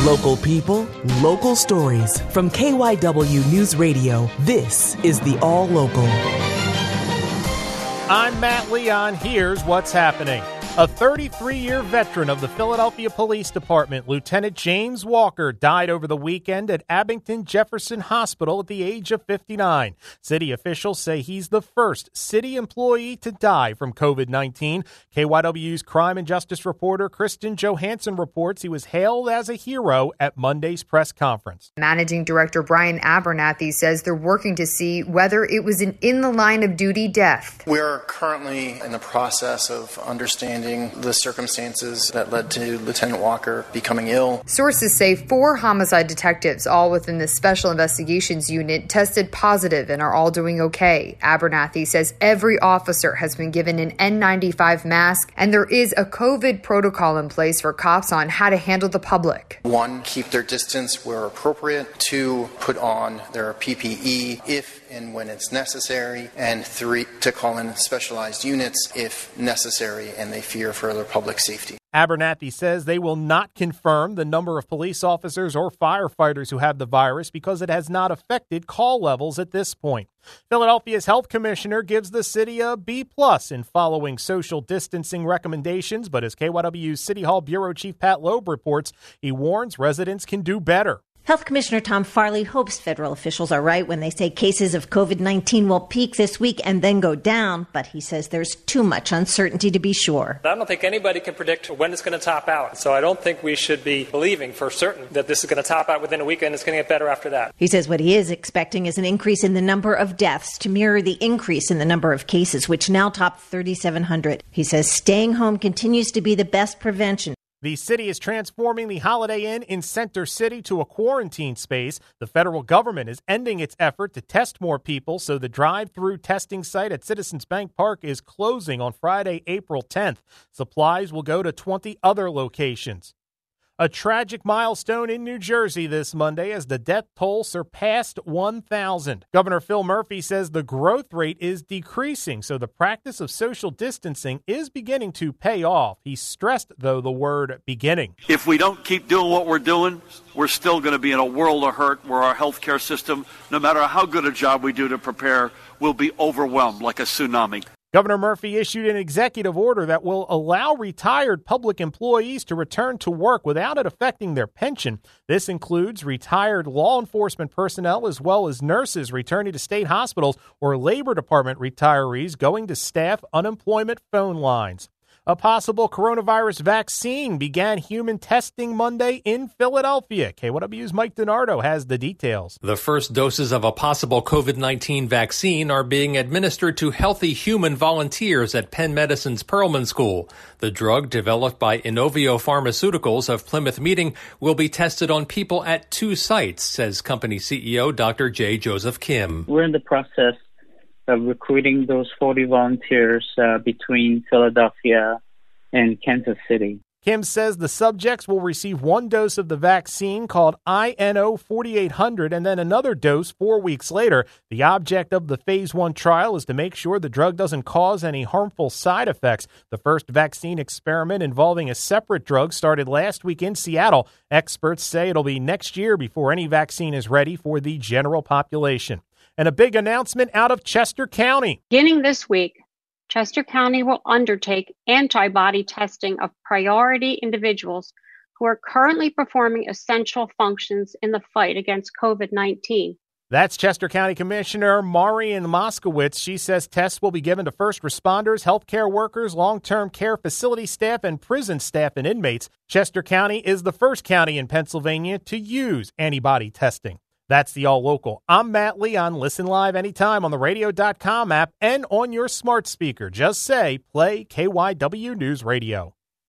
Local people, local stories. From KYW News Radio, this is the All Local. I'm Matt Leon. Here's what's happening. A 33-year veteran of the Philadelphia Police Department, Lieutenant James Walker, died over the weekend at Abington Jefferson Hospital at the age of 59. City officials say he's the first city employee to die from COVID-19. KYW's crime and justice reporter Kristen Johansson reports he was hailed as a hero at Monday's press conference. Managing Director Brian Abernathy says they're working to see whether it was an in-the-line-of-duty death. We're currently in the process of understanding the circumstances that led to Lieutenant Walker becoming ill. Sources say 4 homicide detectives, all within the Special Investigations Unit, tested positive and are all doing okay. Abernathy says every officer has been given an N95 mask, and there is a COVID protocol in place for cops on how to handle the public. 1, keep their distance where appropriate. 2, put on their PPE if and when it's necessary. And 3, to call in specialized units if necessary and they fear for their public safety. Abernathy says they will not confirm the number of police officers or firefighters who have the virus because it has not affected call levels at this point. Philadelphia's health commissioner gives the city a B+ in following social distancing recommendations, but as KYW's City Hall Bureau Chief Pat Loeb reports, he warns residents can do better. Health Commissioner Tom Farley hopes federal officials are right when they say cases of COVID-19 will peak this week and then go down, but he says there's too much uncertainty to be sure. I don't think anybody can predict when it's going to top out, so I don't think we should be believing for certain that this is going to top out within a week and it's going to get better after that. He says what he is expecting is an increase in the number of deaths to mirror the increase in the number of cases, which now top 3,700. He says staying home continues to be the best prevention. The city is transforming the Holiday Inn in Center City to a quarantine space. The federal government is ending its effort to test more people, so the drive-through testing site at Citizens Bank Park is closing on Friday, April 10th. Supplies will go to 20 other locations. A tragic milestone in New Jersey this Monday as the death toll surpassed 1,000. Governor Phil Murphy says the growth rate is decreasing, so the practice of social distancing is beginning to pay off. He stressed, though, the word beginning. If we don't keep doing what we're doing, we're still going to be in a world of hurt where our healthcare system, no matter how good a job we do to prepare, will be overwhelmed like a tsunami. Governor Murphy issued an executive order that will allow retired public employees to return to work without it affecting their pension. This includes retired law enforcement personnel as well as nurses returning to state hospitals or Labor Department retirees going to staff unemployment phone lines. A possible coronavirus vaccine began human testing Monday in Philadelphia. KYW's Mike DiNardo has the details. The first doses of a possible COVID-19 vaccine are being administered to healthy human volunteers at Penn Medicine's Perelman School. The drug, developed by Inovio Pharmaceuticals of Plymouth Meeting, will be tested on people at 2 sites, says company CEO Dr. J. Joseph Kim. We're in the process of recruiting those 40 volunteers between Philadelphia and Kansas City. Kim says the subjects will receive 1 dose of the vaccine called INO 4800 and then another dose 4 weeks later. The object of the phase 1 trial is to make sure the drug doesn't cause any harmful side effects. The first vaccine experiment involving a separate drug started last week in Seattle. Experts say it'll be next year before any vaccine is ready for the general population. And a big announcement out of Chester County. Beginning this week, Chester County will undertake antibody testing of priority individuals who are currently performing essential functions in the fight against COVID-19. That's Chester County Commissioner Marian Moskowitz. She says tests will be given to first responders, healthcare workers, long-term care facility staff, and prison staff and inmates. Chester County is the first county in Pennsylvania to use antibody testing. That's the All Local. I'm Matt Leon. Listen live anytime on the radio.com app and on your smart speaker. Just say, play KYW News Radio.